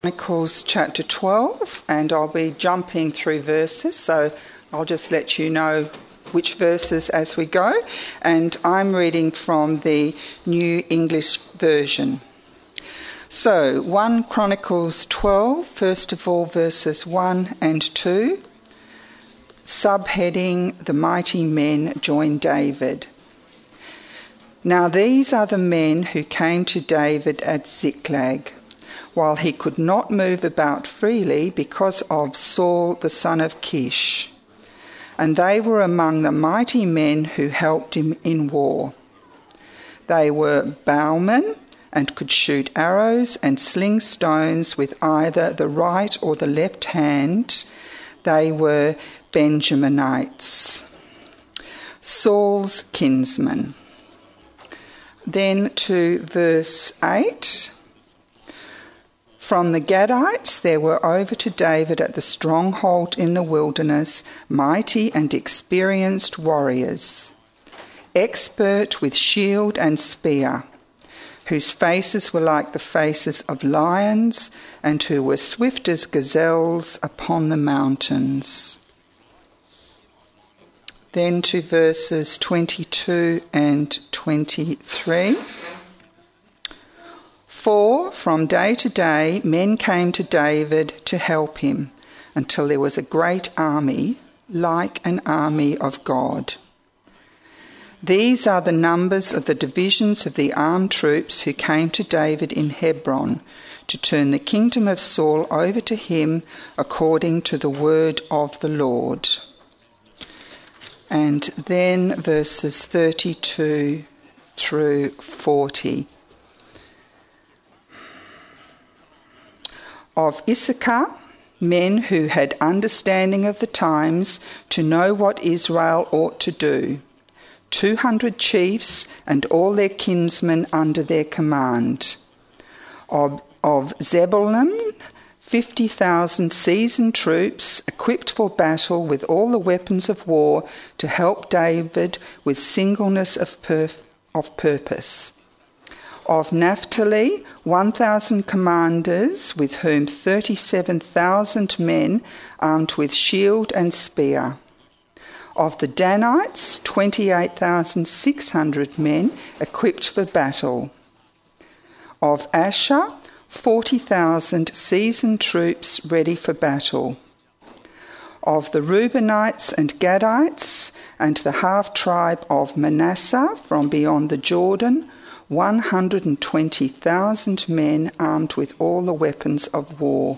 Chronicles chapter 12, and I'll be jumping through verses, so I'll just let you know which verses as we go. And I'm reading from the New English Version. So 1 Chronicles 12, first of all, verses 1 and 2. Subheading, The Mighty Men Join David. Now these are the men who came to David at Ziklag, while he could not move about freely because of Saul the son of Kish. And they were among the mighty men who helped him in war. They were bowmen and could shoot arrows and sling stones with either the right or the left hand. They were Benjaminites, Saul's kinsmen. Then to verse 8. From the Gadites there were over to David at the stronghold in the wilderness mighty and experienced warriors, expert with shield and spear, whose faces were like the faces of lions and who were swift as gazelles upon the mountains. Then to verses 22 and 23. For from day to day men came to David to help him, until there was a great army, like an army of God. These are the numbers of the divisions of the armed troops who came to David in Hebron, to turn the kingdom of Saul over to him according to the word of the Lord. And then verses 32 through 40. Of Issachar, men who had understanding of the times to know what Israel ought to do, 200 chiefs and all their kinsmen under their command. Of Zebulun, 50,000 seasoned troops equipped for battle with all the weapons of war to help David with singleness of purpose. Of Naphtali, 1,000 commanders, with whom 37,000 men armed with shield and spear. Of the Danites, 28,600 men equipped for battle. Of Asher, 40,000 seasoned troops ready for battle. Of the Reubenites and Gadites and the half-tribe of Manasseh from beyond the Jordan, 120,000 men armed with all the weapons of war.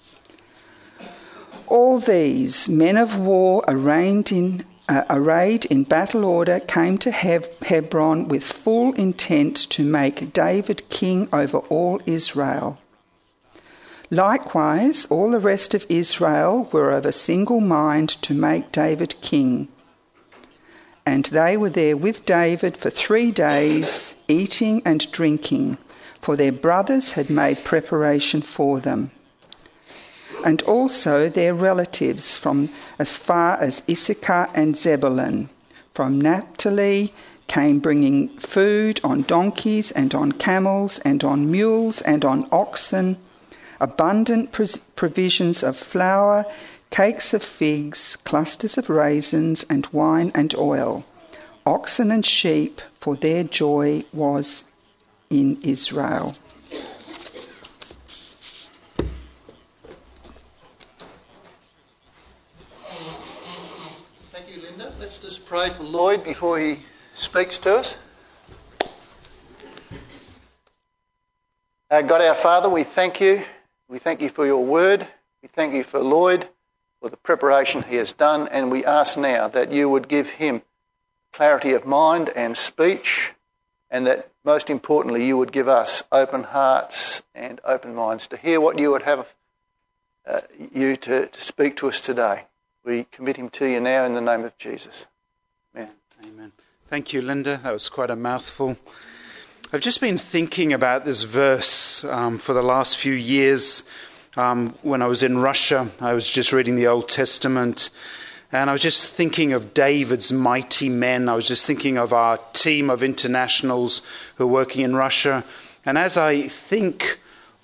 All these men of war arrayed in battle order came to Hebron with full intent to make David king over all Israel. Likewise, all the rest of Israel were of a single mind to make David king. And they were there with David for 3 days, eating and drinking, for their brothers had made preparation for them. And also their relatives from as far as Issachar and Zebulun. From Naphtali came bringing food on donkeys and on camels and on mules and on oxen, abundant provisions of flour, cakes of figs, clusters of raisins, and wine and oil, oxen and sheep, for their joy was in Israel. Thank you, Linda. Let's just pray for Lloyd before he speaks to us. God our Father, we thank you. We thank you for your word. We thank you for Lloyd, for the preparation he has done, and we ask now that you would give him clarity of mind and speech, and that most importantly you would give us open hearts and open minds to hear what you would have you to speak to us today. We commit him to you now in the name of Jesus. Amen. Amen. Thank you, Linda. That was quite a mouthful. I've just been thinking about this verse for the last few years. When I was in Russia, I was just reading the Old Testament, and I was just thinking of David's mighty men. I was just thinking of our team of internationals who are working in Russia. And as I think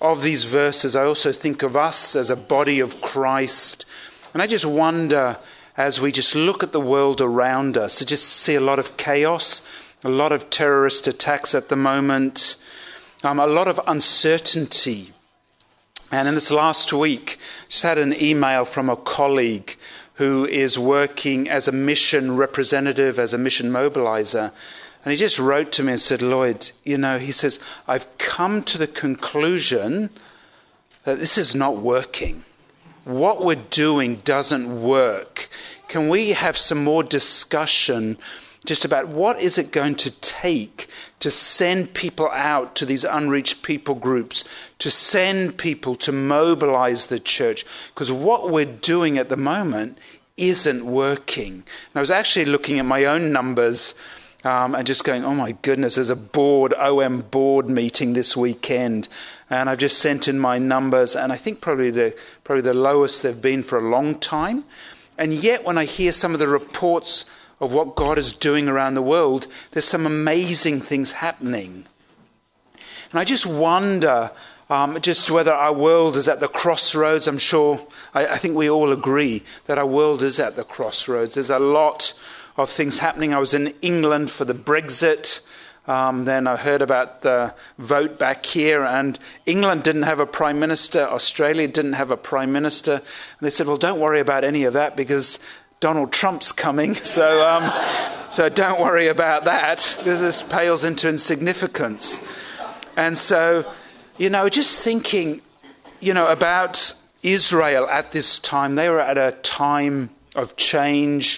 of these verses, I also think of us as a body of Christ. And I just wonder, as we just look at the world around us, I just see a lot of chaos, a lot of terrorist attacks at the moment, a lot of uncertainty. And in this last week, I just had an email from a colleague who is working as a mission representative, as a mission mobilizer. And he just wrote to me and said, Lloyd, he says, I've come to the conclusion that this is not working. What we're doing doesn't work. Can we have some more discussion just about what is it going to take to send people out to these unreached people groups, to send people to mobilize the church? Because what we're doing at the moment isn't working. And I was actually looking at my own numbers and just going, oh my goodness, there's a OM board meeting this weekend. And I've just sent in my numbers, and I think probably the lowest they've been for a long time. And yet when I hear some of the reports of what God is doing around the world, there's some amazing things happening. And I just wonder just whether our world is at the crossroads. I'm sure, I think we all agree that our world is at the crossroads. There's a lot of things happening. I was in England for the Brexit. Then I heard about the vote back here, and England didn't have a prime minister. Australia didn't have a prime minister. And they said, well, don't worry about any of that because Donald Trump's coming. So don't worry about that. This pales into insignificance. And so, just thinking, about Israel at this time. They were at a time of change.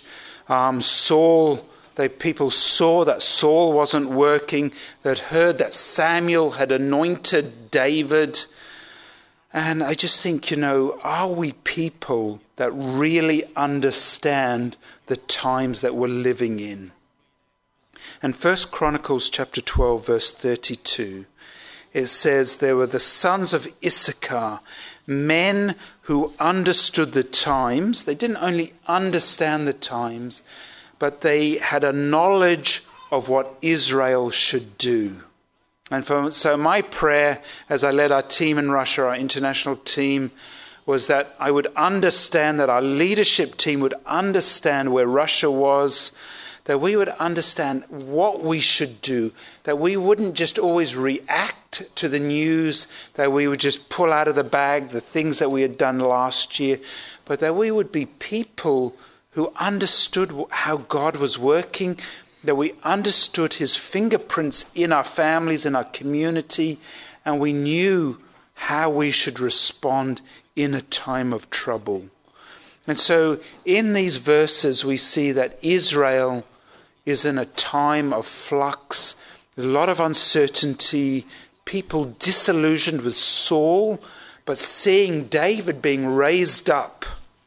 People saw that Saul wasn't working. They'd heard that Samuel had anointed David. And I just think, are we people that really understand the times that we're living in? And 1 Chronicles chapter 12, verse 32, it says, there were the sons of Issachar, men who understood the times. They didn't only understand the times, but they had a knowledge of what Israel should do. And so my prayer as I led our team in Russia, our international team, was that I would understand, that our leadership team would understand where Russia was, that we would understand what we should do, that we wouldn't just always react to the news, that we would just pull out of the bag the things that we had done last year, but that we would be people who understood how God was working, that we understood his fingerprints in our families, in our community, and we knew how we should respond in a time of trouble. And so in these verses we see that Israel is in a time of flux, a lot of uncertainty, people disillusioned with Saul, but seeing David being raised up.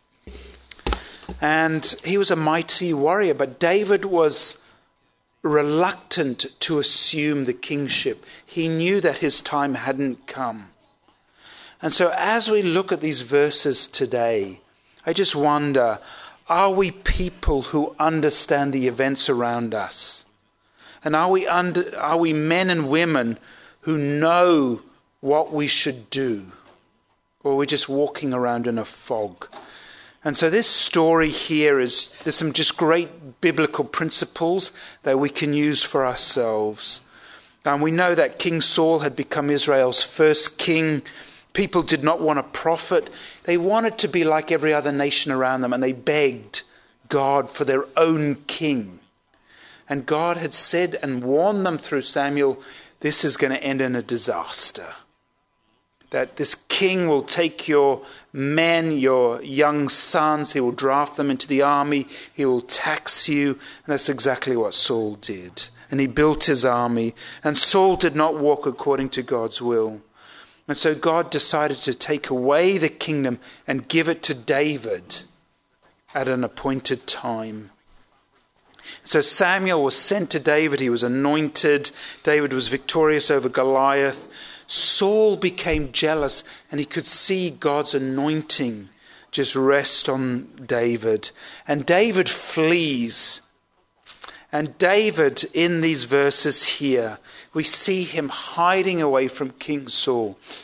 And he was a mighty warrior, but David was reluctant to assume the kingship. He knew that his time hadn't come. And so as we look at these verses today, I just wonder, are we people who understand the events around us? And are we men and women who know what we should do? Or are we just walking around in a fog? And so this story here there's some just great biblical principles that we can use for ourselves. And we know that King Saul had become Israel's first king. People did not want a prophet. They wanted to be like every other nation around them, and they begged God for their own king. And God had said and warned them through Samuel, this is going to end in a disaster. That this king will take your men, your young sons, he will draft them into the army, he will tax you. And that's exactly what Saul did. And he built his army. And Saul did not walk according to God's will. And so God decided to take away the kingdom and give it to David at an appointed time. So Samuel was sent to David. He was anointed. David was victorious over Goliath. Saul became jealous, and he could see God's anointing just rest on David. And David flees. And David, in these verses here, we see him hiding away from King Saul.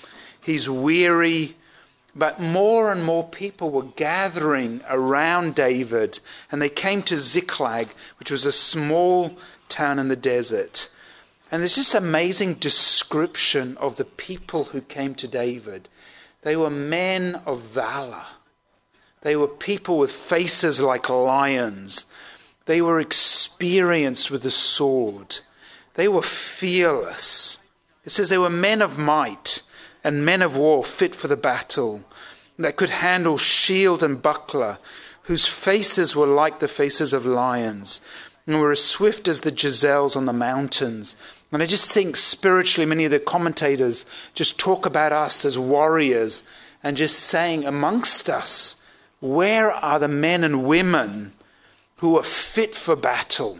He's weary. But more and more people were gathering around David, and they came to Ziklag, which was a small town in the desert. And there's just amazing description of the people who came to David. They were men of valor. They were people with faces like lions. They were experienced with the sword. They were fearless. It says they were men of might and men of war fit for the battle, that could handle shield and buckler, whose faces were like the faces of lions, and were as swift as the gazelles on the mountains. And I just think spiritually, many of the commentators just talk about us as warriors and just saying amongst us, where are the men and women who are fit for battle?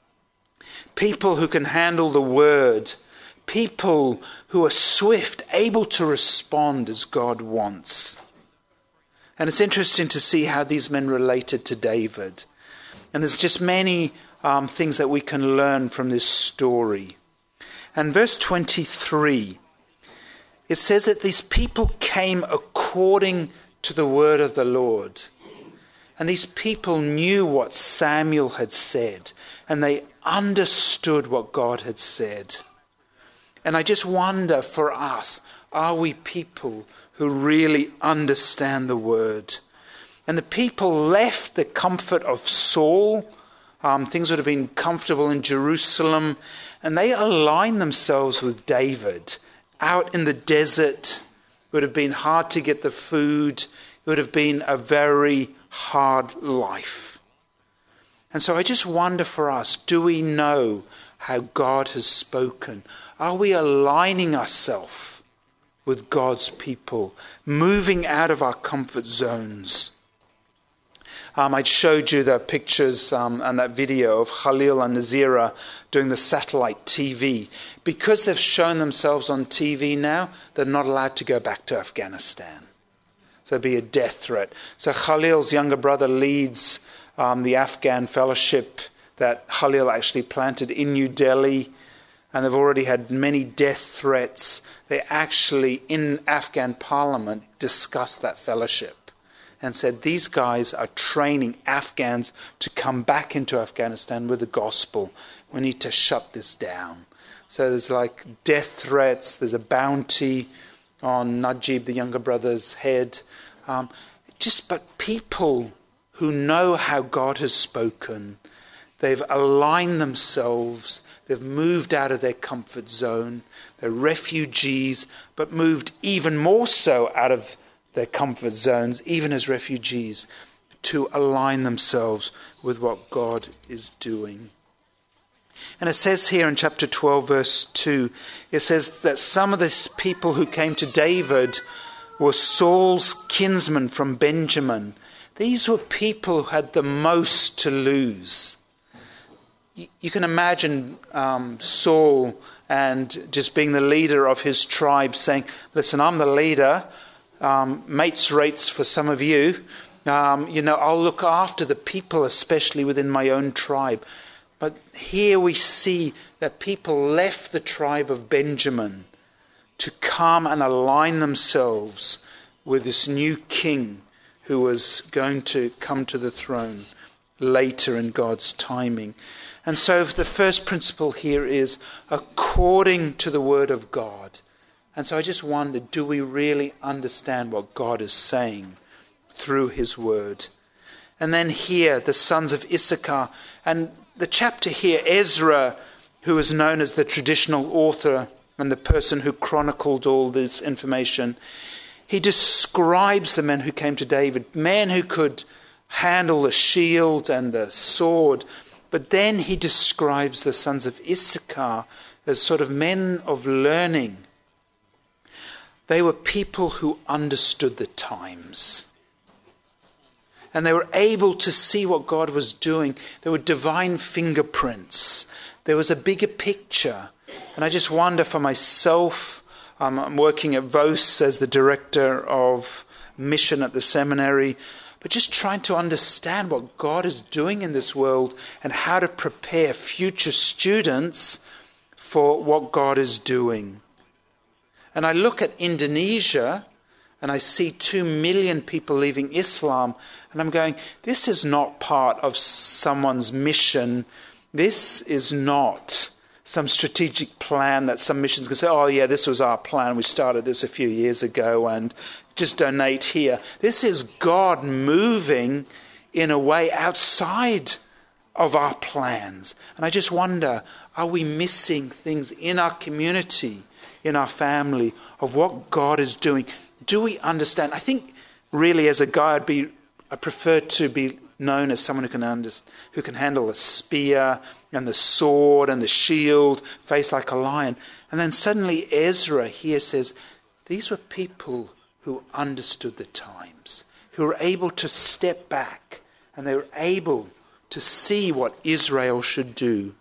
People who can handle the word. People who are swift, able to respond as God wants. And it's interesting to see how these men related to David. And there's just many things that we can learn from this story. And verse 23, it says that these people came according to the word of the Lord. And these people knew what Samuel had said, and they understood what God had said. And I just wonder for us, are we people who really understand the word? And the people left the comfort of Saul. Things would have been comfortable in Jerusalem. And they aligned themselves with David out in the desert. It would have been hard to get the food. It would have been a very hard life. And so I just wonder for us, do we know how God has spoken? Are we aligning ourselves with God's people, moving out of our comfort zones? I showed you the pictures and that video of Khalil and Nazira doing the satellite TV. Because they've shown themselves on TV now, they're not allowed to go back to Afghanistan. So it'd be a death threat. So Khalil's younger brother leads the Afghan fellowship that Khalil actually planted in New Delhi. And they've already had many death threats. They actually, in Afghan parliament, discussed that fellowship and said, these guys are training Afghans to come back into Afghanistan with the gospel. We need to shut this down. So there's like death threats. There's a bounty on Najib, the younger brother's head. But people who know how God has spoken, they've aligned themselves. They've moved out of their comfort zone. They're refugees, but moved even more so out of their comfort zones, even as refugees, to align themselves with what God is doing. And it says here in chapter 12, verse 2, it says that some of these people who came to David were Saul's kinsmen from Benjamin. These were people who had the most to lose. You can imagine Saul and just being the leader of his tribe saying, listen, I'm the leader, mates rates for some of you. I'll look after the people, especially within my own tribe. But here we see that people left the tribe of Benjamin to come and align themselves with this new king who was going to come to the throne later in God's timing. And so the first principle here is according to the word of God. And so I just wonder, do we really understand what God is saying through his word? And then here, the sons of Issachar. And the chapter here, Ezra, who is known as the traditional author and the person who chronicled all this information, he describes the men who came to David, men who could handle the shield and the sword. But then he describes the sons of Issachar as sort of men of learning. They were people who understood the times. And they were able to see what God was doing. There were divine fingerprints. There was a bigger picture. And I just wonder for myself, I'm working at VOS as the director of mission at the seminary, but just trying to understand what God is doing in this world and how to prepare future students for what God is doing. And I look at Indonesia and I see 2 million people leaving Islam, and I'm going, this is not part of someone's mission. This is not some strategic plan that some missions can say, oh yeah, this was our plan. We started this a few years ago and just donate here. This is God moving in a way outside of our plans. And I just wonder, are we missing things in our community, in our family, of what God is doing? Do we understand? I think really as a guy I prefer to be known as someone who can handle the spear and the sword and the shield, face like a lion. And then suddenly Ezra here says, these were people who understood the times, who were able to step back, and they were able to see what Israel should do.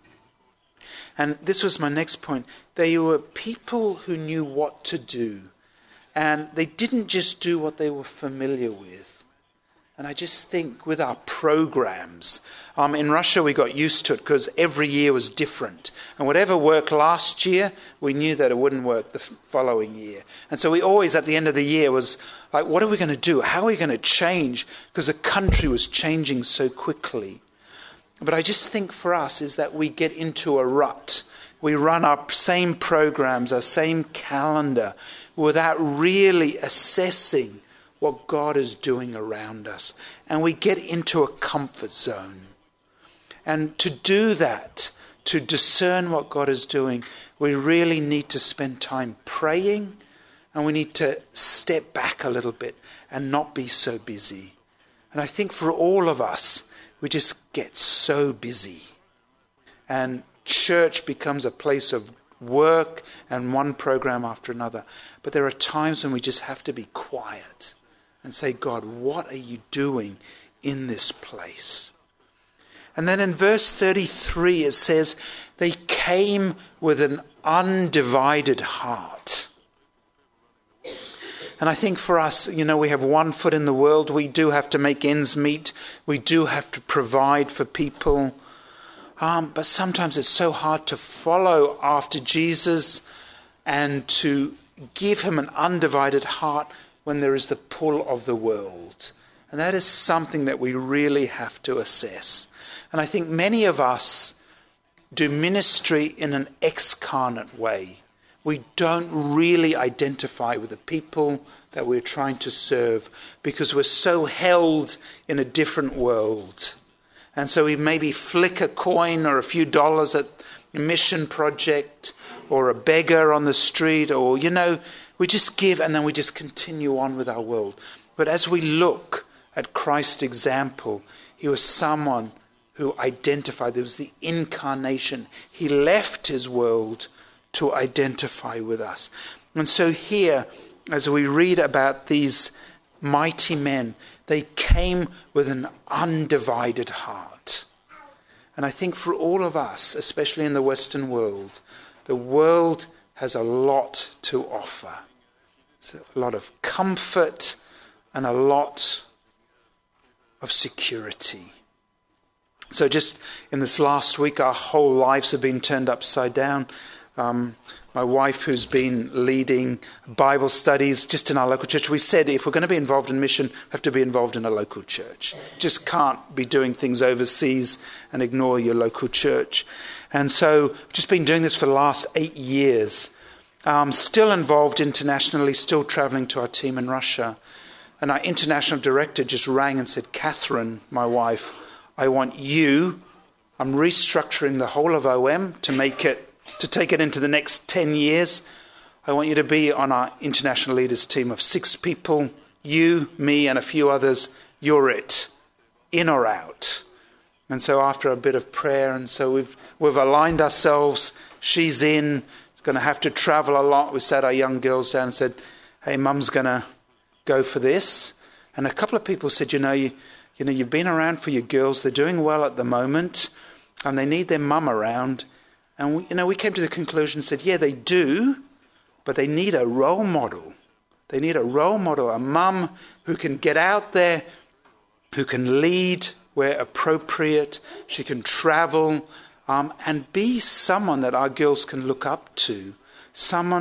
And this was my next point. They were people who knew what to do. And they didn't just do what they were familiar with. And I just think with our programs, in Russia we got used to it because every year was different. And whatever worked last year, we knew that it wouldn't work the following year. And so we always, at the end of the year, was like, what are we going to do? How are we going to change? Because the country was changing so quickly. But I just think for us is that we get into a rut. We run our same programs, our same calendar, without really assessing what God is doing around us. And we get into a comfort zone. And to do that, to discern what God is doing, we really need to spend time praying, and we need to step back a little bit and not be so busy. And I think for all of us, we just get so busy. And church becomes a place of work and one program after another. But there are times when we just have to be quiet and say, God, what are you doing in this place? And then in verse 33 it says, they came with an undivided heart. And I think for us, we have one foot in the world. We do have to make ends meet. We do have to provide for people. But sometimes it's so hard to follow after Jesus and to give him an undivided heart when there is the pull of the world. And that is something that we really have to assess. And I think many of us do ministry in an excarnate way. We don't really identify with the people that we're trying to serve because we're so held in a different world. And so we maybe flick a coin or a few dollars at a mission project or a beggar on the street, or, we just give and then we just continue on with our world. But as we look at Christ's example, he was someone who identified. There was the incarnation. He left his world to identify with us. And so here, as we read about these mighty men, they came with an undivided heart. And I think for all of us, especially in the Western world, the world has a lot to offer. It's a lot of comfort and a lot of security. So just in this last week, our whole lives have been turned upside down. My wife, who's been leading Bible studies just in our local church, we said if we're going to be involved in mission, we have to be involved in a local church. Just can't be doing things overseas and ignore your local church. And so we've just been doing this for the last 8 years. Still involved internationally, still traveling to our team in Russia. And our international director just rang and said, Catherine, my wife, I'm restructuring the whole of OM to take it into the next 10 years. I want you to be on our international leaders team of 6 people. You, me, and a few others. You're it. In or out. And so after a bit of prayer, and so we've aligned ourselves. She's in. Going to have to travel a lot. We sat our young girls down and said, hey, Mum's going to go for this. And a couple of people said, you've been around for your girls. They're doing well at the moment. And they need their mum around. And we came to the conclusion and said, yeah, they do, but they need a role model. They need a role model, a mum who can get out there, who can lead where appropriate. She can travel and be someone that our girls can look up to, someone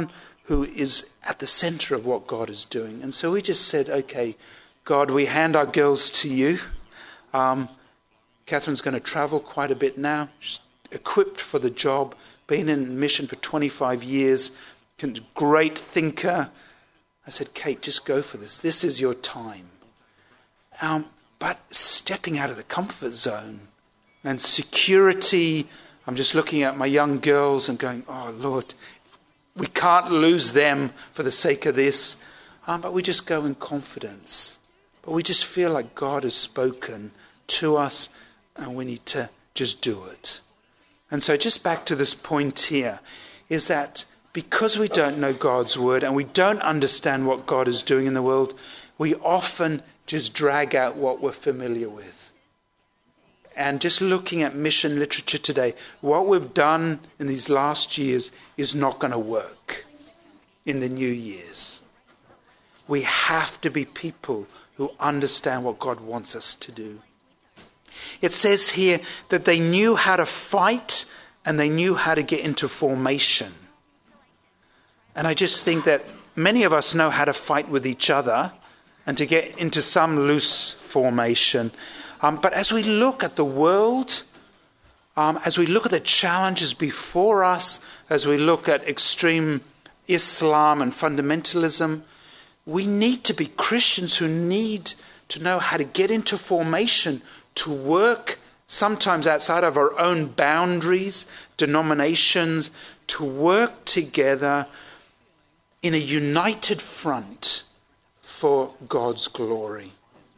who is at the center of what God is doing. And so we just said, okay, God, we hand our girls to you. Catherine's going to travel quite a bit now. She's equipped for the job, been in mission for 25 years, great thinker. I said, Kate, just go for this. This is your time. But stepping out of the comfort zone and security, I'm just looking at my young girls and going, oh, Lord, we can't lose them for the sake of this. But we just go in confidence. But we just feel like God has spoken to us and we need to just do it. And so just back to this point here, is that because we don't know God's word and we don't understand what God is doing in the world, we often just drag out what we're familiar with. And just looking at mission literature today, what we've done in these last years is not going to work in the new years. We have to be people who understand what God wants us to do. It says here that they knew how to fight and they knew how to get into formation. And I just think that many of us know how to fight with each other and to get into some loose formation. But as we look at the world, as we look at the challenges before us, as we look at extreme Islam and fundamentalism, we need to be Christians who need to know how to get into formation, to work sometimes outside of our own boundaries, denominations, to work together in a united front for God's glory.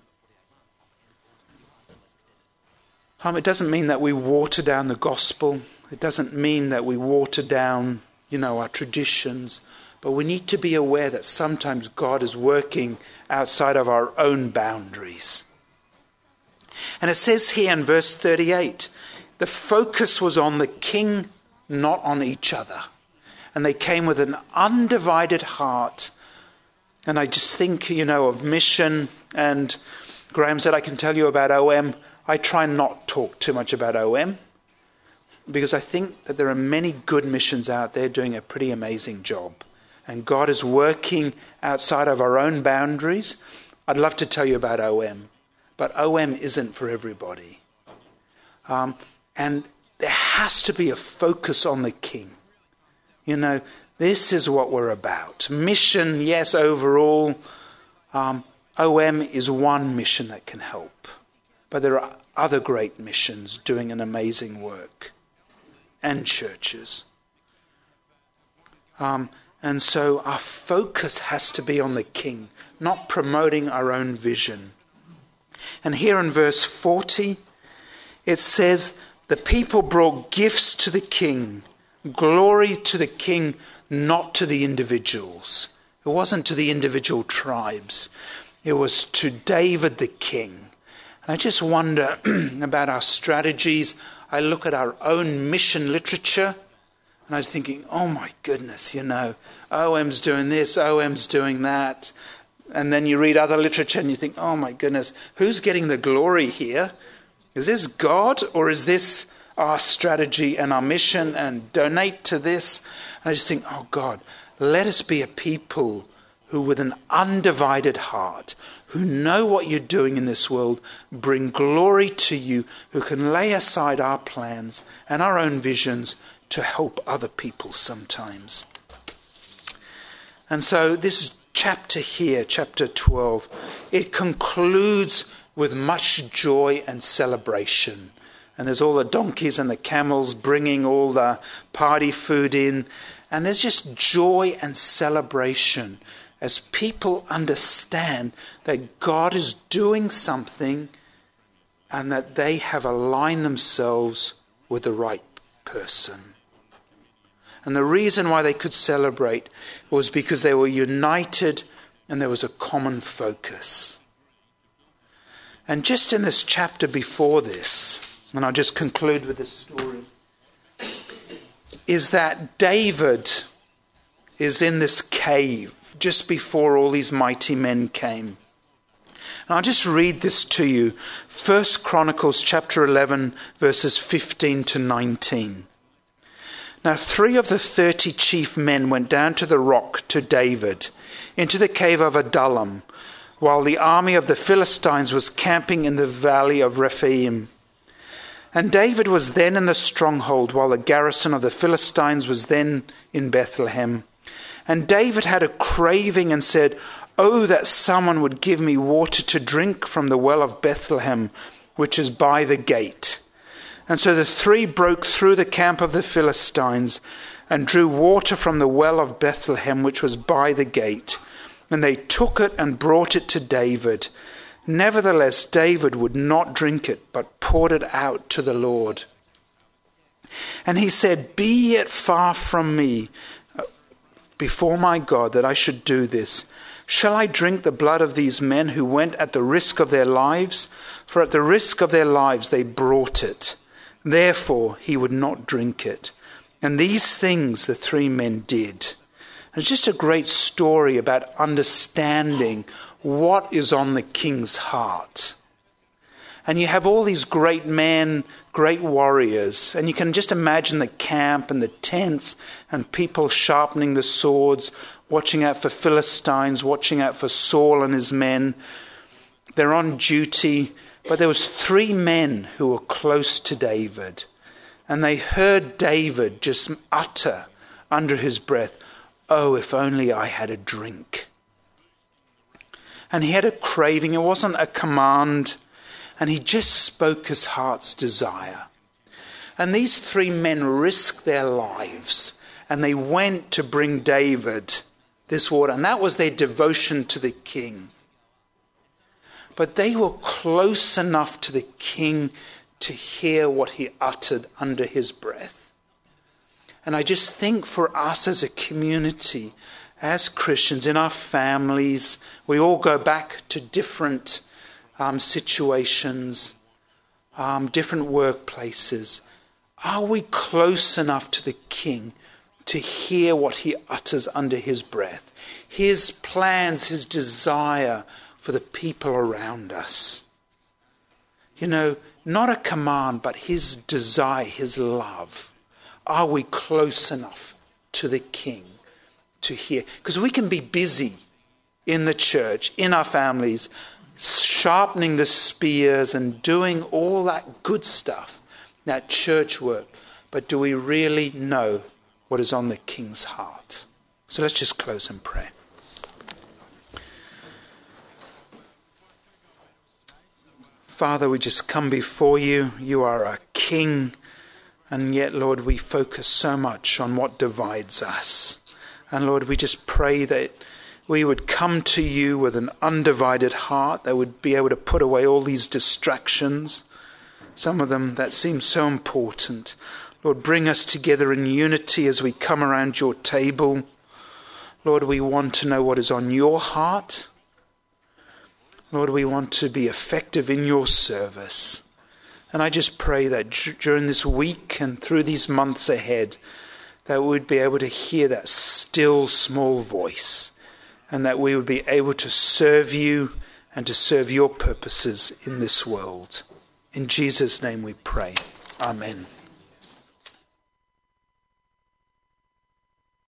It doesn't mean that we water down the gospel. It doesn't mean that we water down, our traditions. But we need to be aware that sometimes God is working outside of our own boundaries. And it says here in verse 38, the focus was on the king, not on each other. And they came with an undivided heart. And I just think, of mission. And Graham said, I can tell you about OM. I try not to talk too much about OM. Because I think that there are many good missions out there doing a pretty amazing job. And God is working outside of our own boundaries. I'd love to tell you about OM. But OM isn't for everybody. And there has to be a focus on the king. This is what we're about. Mission, yes, overall. OM is one mission that can help. But there are other great missions doing an amazing work. And churches. And so our focus has to be on the king, not promoting our own vision. And here in verse 40, it says, the people brought gifts to the king, glory to the king, not to the individuals. It wasn't to the individual tribes. It was to David the king. And I just wonder about our strategies. I look at our own mission literature, and I was thinking, oh my goodness, OM's doing this, OM's doing that. And then you read other literature and you think, oh my goodness, who's getting the glory here? Is this God or is this our strategy and our mission and donate to this? And I just think, oh God, let us be a people who with an undivided heart, who know what you're doing in this world, bring glory to you, who can lay aside our plans and our own visions to help other people sometimes. And so this chapter here, chapter 12, it concludes with much joy and celebration. And there's all the donkeys and the camels bringing all the party food in. And there's just joy and celebration as people understand that God is doing something and that they have aligned themselves with the right person. And the reason why they could celebrate was because they were united and there was a common focus. And just in this chapter before this, and I'll just conclude with this story, is that David is in this cave just before all these mighty men came. And I'll just read this to you. 1 Chronicles chapter 11, verses 15 to 19. Now 3 of the 30 chief men went down to the rock to David, into the cave of Adullam, while the army of the Philistines was camping in the valley of Rephaim. And David was then in the stronghold, while the garrison of the Philistines was then in Bethlehem. And David had a craving and said, "Oh, that someone would give me water to drink from the well of Bethlehem, which is by the gate." And so the 3 broke through the camp of the Philistines and drew water from the well of Bethlehem, which was by the gate. And they took it and brought it to David. Nevertheless, David would not drink it, but poured it out to the Lord. And he said, "Be it far from me before my God that I should do this. Shall I drink the blood of these men who went at the risk of their lives? For at the risk of their lives they brought it." Therefore he would not drink it. And these things the 3 men did. And it's just a great story about understanding what is on the king's heart. And you have all these great men, great warriors, and you can just imagine the camp and the tents and people sharpening the swords, watching out for Philistines, watching out for Saul and his men. They're on duty, but there was 3 men who were close to David, and they heard David just utter under his breath, "Oh, if only I had a drink." And he had a craving. It wasn't a command. And he just spoke his heart's desire. And these 3 men risked their lives. And they went to bring David this water. And that was their devotion to the king. But they were close enough to the king to hear what he uttered under his breath. And I just think for us as a community, as Christians, in our families, we all go back to different situations, different workplaces. Are we close enough to the King to hear what he utters under his breath? His plans, his desire for the people around us. You know, not a command, but his desire, his love. Are we close enough to the King to hear? Because we can be busy in the church, in our families, sharpening the spears and doing all that good stuff, that church work. But do we really know what is on the King's heart? So let's just close in prayer. Father, we just come before you. You are our King. And yet, Lord, we focus so much on what divides us. And Lord, we just pray that we would come to you with an undivided heart that would be able to put away all these distractions, some of them that seem so important. Lord, bring us together in unity as we come around your table. Lord, we want to know what is on your heart. Lord, we want to be effective in your service. And I just pray that during this week and through these months ahead, that we'd be able to hear that still small voice, and that we would be able to serve you and to serve your purposes in this world. In Jesus' name we pray. Amen.